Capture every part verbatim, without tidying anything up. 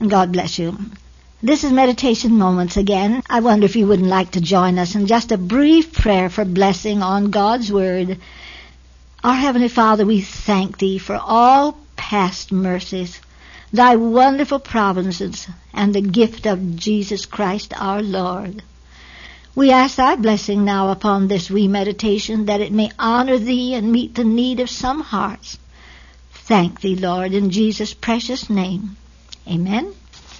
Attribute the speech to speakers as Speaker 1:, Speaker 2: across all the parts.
Speaker 1: God bless you. This is Meditation Moments again. I wonder if you wouldn't like to join us in just a brief prayer for blessing on God's Word. Our Heavenly Father, we thank Thee for all past mercies, Thy wonderful providences, and the gift of Jesus Christ our Lord. We ask Thy blessing now upon this wee meditation, that it may honor Thee and meet the need of some hearts. Thank Thee, Lord, in Jesus' precious name. Amen.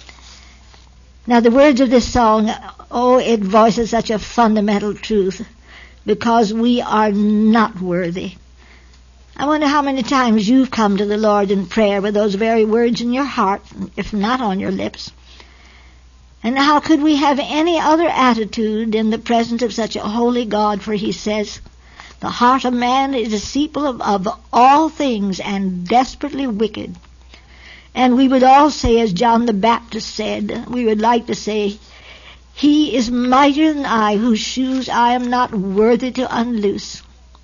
Speaker 1: Now the words of this song, oh, it voices such a fundamental truth, because we are not worthy. I wonder how many times you've come to the Lord in prayer with those very words in your heart, if not on your lips. And how could we have any other attitude in the presence of such a holy God? For He says, the heart of man is deceitful of, of all things and desperately wicked. And we would all say, as John the Baptist said, we would like to say, He is mightier than I, whose shoes I am not worthy to unloose.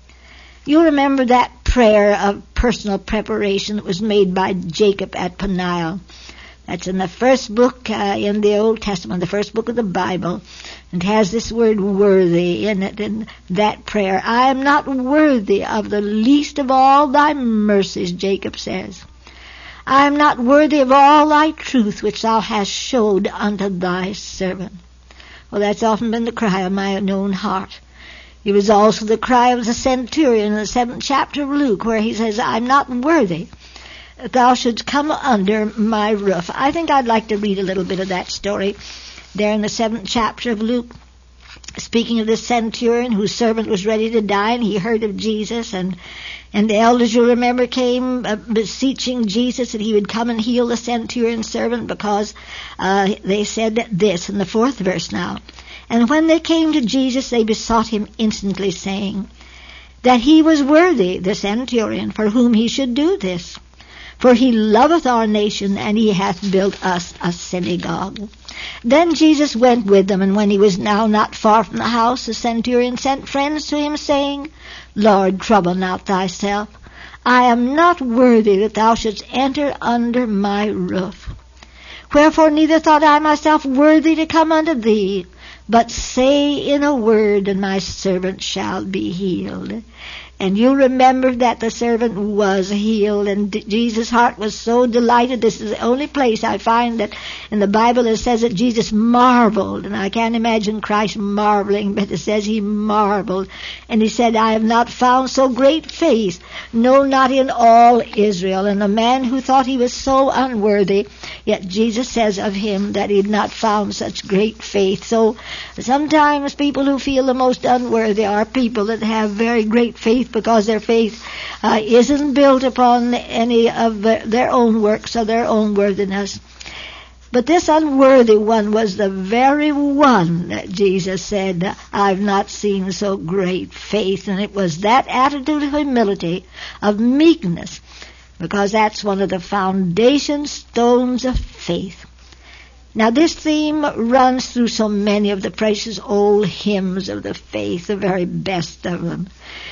Speaker 1: You remember that prayer of personal preparation that was made by Jacob at Peniel. That's in the first book uh, in the Old Testament, the first book of the Bible. And has this word worthy in it, in that prayer. I am not worthy of the least of all thy mercies, Jacob says. I am not worthy of all thy truth which thou hast showed unto thy servant. Well, that's often been the cry of my own heart. It was also the cry of the centurion in the seventh chapter of Luke, where he says, I'm not worthy that thou shouldst come under my roof. I think I'd like to read a little bit of that story there in the seventh chapter of Luke. Speaking of this centurion whose servant was ready to die, and he heard of Jesus, and and the elders, you remember, came uh, beseeching Jesus that he would come and heal the centurion's servant, because uh, they said this in the fourth verse now. And when they came to Jesus, they besought him instantly, saying that he was worthy, the centurion, for whom he should do this. For he loveth our nation, and he hath built us a synagogue. Then Jesus went with them, and when he was now not far from the house, the centurion sent friends to him, saying, Lord, trouble not thyself. I am not worthy that thou shouldst enter under my roof. Wherefore neither thought I myself worthy to come unto thee, but say in a word, and my servant shall be healed. And you remember that the servant was healed, and D- Jesus' heart was so delighted. This is the only place I find that in the Bible it says that Jesus marveled, and I can't imagine Christ marveling, but it says he marveled. And he said, I have not found so great faith, no, not in all Israel. And the man who thought he was so unworthy, yet Jesus says of him that he had not found such great faith. So sometimes people who feel the most unworthy are people that have very great faith, because their faith uh, isn't built upon any of their own works or their own worthiness. But this unworthy one was the very one that Jesus said, I've not seen so great faith. And it was that attitude of humility, of meekness, because that's one of the foundation stones of faith. Now this theme runs through so many of the precious old hymns of the faith, the very best of them.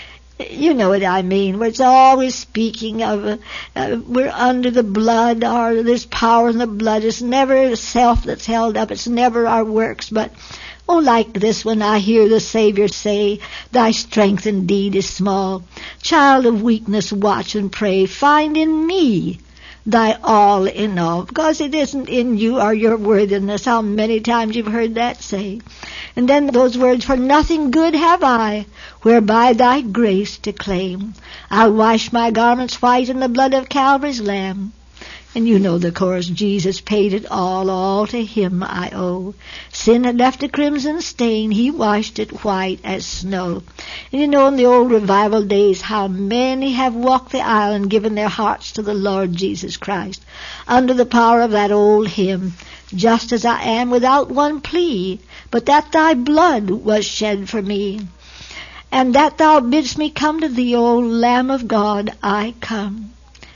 Speaker 1: You know what I mean, where it's always speaking of uh, uh, we're under the blood, or there's power in the blood. It's never self that's held up. It's never our works. But, oh, like this one, I hear the Savior say, thy strength indeed is small. Child of weakness, watch and pray. Find in me thy all in all. Because it isn't in you or your worthiness. How many times you've heard that say. And then those words, for nothing good have I, whereby thy grace to claim. I'll wash my garments white in the blood of Calvary's Lamb. And you know the chorus, Jesus paid it all, all to him I owe. Sin had left a crimson stain, he washed it white as snow. And you know in the old revival days how many have walked the aisle and given their hearts to the Lord Jesus Christ, under the power of that old hymn, just as I am without one plea, but that thy blood was shed for me. And that thou bidst me come to thee, O Lamb of God, I come.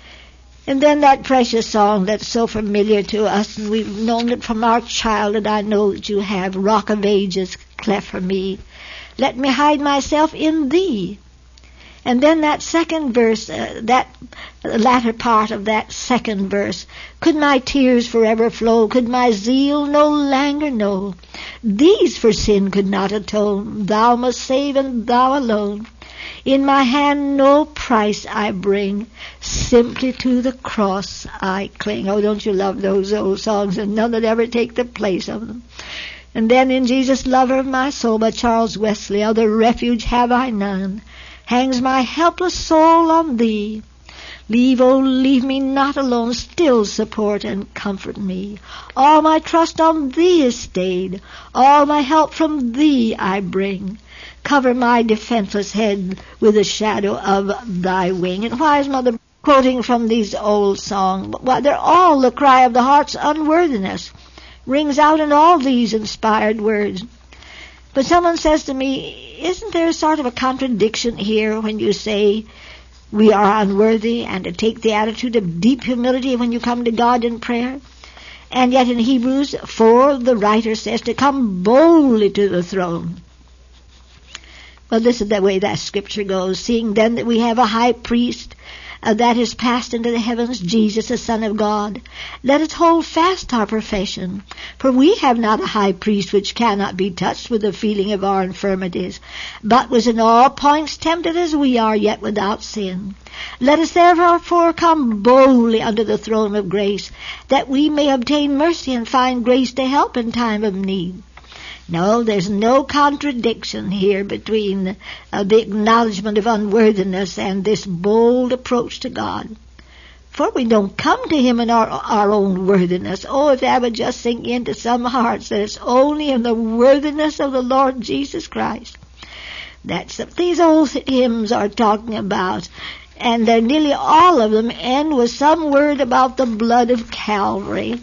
Speaker 1: And then that precious song that's so familiar to us, and we've known it from our childhood. I know that you have, Rock of Ages, cleft for me. Let me hide myself in thee. And then that second verse, uh, that latter part of that second verse, could my tears forever flow, could my zeal no languor know, these for sin could not atone, thou must save and thou alone. In my hand no price I bring, simply to the cross I cling. Oh, don't you love those old songs, and none that ever take the place of them. And then in Jesus, Lover of my soul, by Charles Wesley, other refuge have I none, hangs my helpless soul on thee. Leave, oh, leave me not alone, still support and comfort me. All my trust on thee is stayed, all my help from thee I bring. Cover my defenseless head with the shadow of thy wing. And why is Mother quoting from these old songs? Well, they're all the cry of the heart's unworthiness. Rings out in all these inspired words. But someone says to me, isn't there sort of a contradiction here when you say we are unworthy, and to take the attitude of deep humility when you come to God in prayer? And yet in Hebrews four, the writer says to come boldly to the throne. Well, this is the way that scripture goes. Seeing then that we have a high priest uh, that is passed into the heavens, Jesus, the Son of God, let us hold fast our profession. For we have not a high priest which cannot be touched with the feeling of our infirmities, but was in all points tempted as we are, yet without sin. Let us therefore come boldly unto the throne of grace, that we may obtain mercy and find grace to help in time of need. No, there's no contradiction here between uh, the acknowledgement of unworthiness and this bold approach to God. For we don't come to Him in our, our own worthiness. Oh, if that would just sink into some hearts that it's only in the worthiness of the Lord Jesus Christ. That's what these old hymns are talking about. And they're nearly all of them end with some word about the blood of Calvary.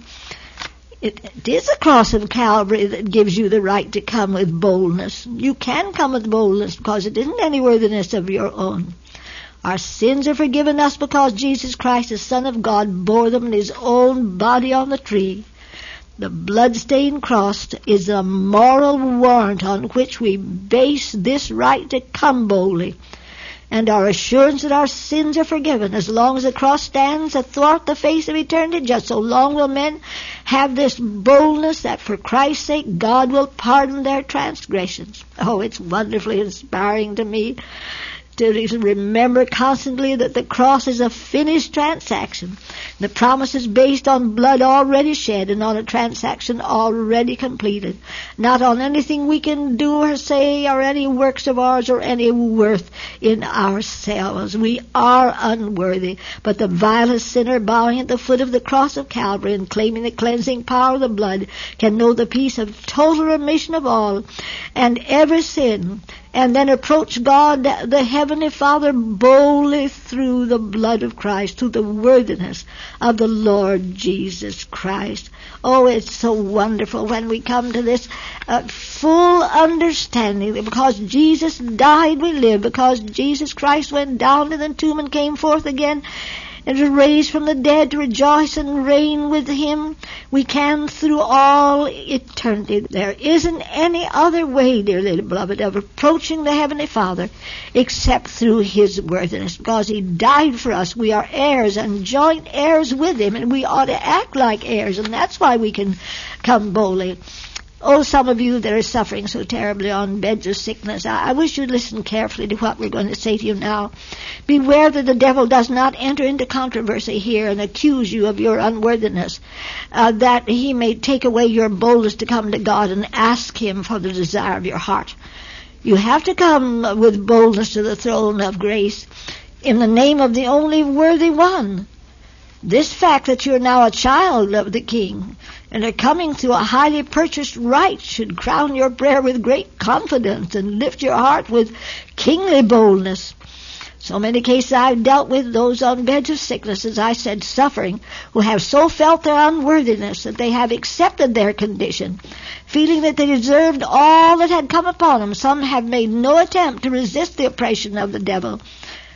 Speaker 1: It, it is the cross of Calvary that gives you the right to come with boldness. You can come with boldness because it isn't any worthiness of your own. Our sins are forgiven us because Jesus Christ, the Son of God, bore them in His own body on the tree. The blood-stained cross is a moral warrant on which we base this right to come boldly, and our assurance that our sins are forgiven. As long as the cross stands athwart the face of eternity, just so long will men have this boldness that for Christ's sake God will pardon their transgressions. Oh, it's wonderfully inspiring to me to remember constantly that the cross is a finished transaction. The promise is based on blood already shed and on a transaction already completed, not on anything we can do or say or any works of ours or any worth in ourselves. We are unworthy, but the vilest sinner bowing at the foot of the cross of Calvary and claiming the cleansing power of the blood can know the peace of total remission of all and every sin, and then approach God, the Heavenly Father, boldly through the blood of Christ, through the worthiness of the Lord Jesus Christ. Oh, it's so wonderful when we come to this uh, full understanding that because Jesus died, we live. Because Jesus Christ went down to the tomb and came forth again and was raised from the dead to rejoice and reign with Him, we can through all eternity. There isn't any other way, dearly beloved, of approaching the Heavenly Father except through His worthiness. Because He died for us, we are heirs and joint heirs with Him, and we ought to act like heirs, and that's why we can come boldly. Oh, some of you that are suffering so terribly on beds of sickness, I, I wish you'd listen carefully to what we're going to say to you now. Beware that the devil does not enter into controversy here and accuse you of your unworthiness, uh, that he may take away your boldness to come to God and ask Him for the desire of your heart. You have to come with boldness to the throne of grace in the name of the only worthy one. This fact that you're now a child of the King and are coming through a highly purchased right should crown your prayer with great confidence and lift your heart with kingly boldness. So many cases I've dealt with, those on beds of sickness, as I said, suffering, who have so felt their unworthiness that they have accepted their condition, feeling that they deserved all that had come upon them. Some have made no attempt to resist the oppression of the devil.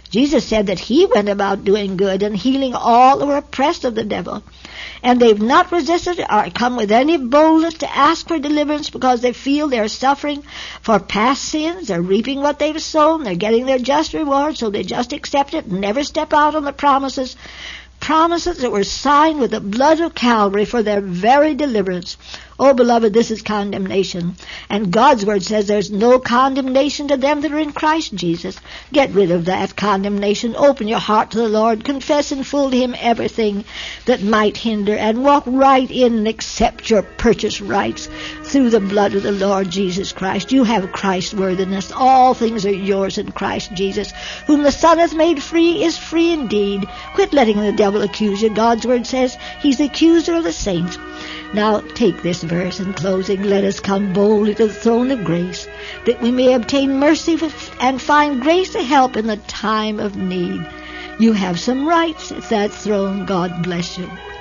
Speaker 1: Jesus said that he went about doing good and healing all who were oppressed of the devil. And they've not resisted or come with any boldness to ask for deliverance because they feel they're suffering for past sins. They're reaping what they've sown. They're getting their just reward, so they just accept it and never step out on the promises. Promises that were signed with the blood of Calvary for their very deliverance. Oh, beloved, this is condemnation. And God's word says there's no condemnation to them that are in Christ Jesus. Get rid of that condemnation. Open your heart to the Lord. Confess in full to him everything that might hinder, and walk right in and accept your purchase rights through the blood of the Lord Jesus Christ. You have Christ's worthiness. All things are yours in Christ Jesus. Whom the Son hath made free is free indeed. Quit letting the devil accuse you. God's word says he's the accuser of the saints. Now take this verse in closing. Let us come boldly to the throne of grace, that we may obtain mercy and find grace to help in the time of need. You have some rights at that throne. God bless you.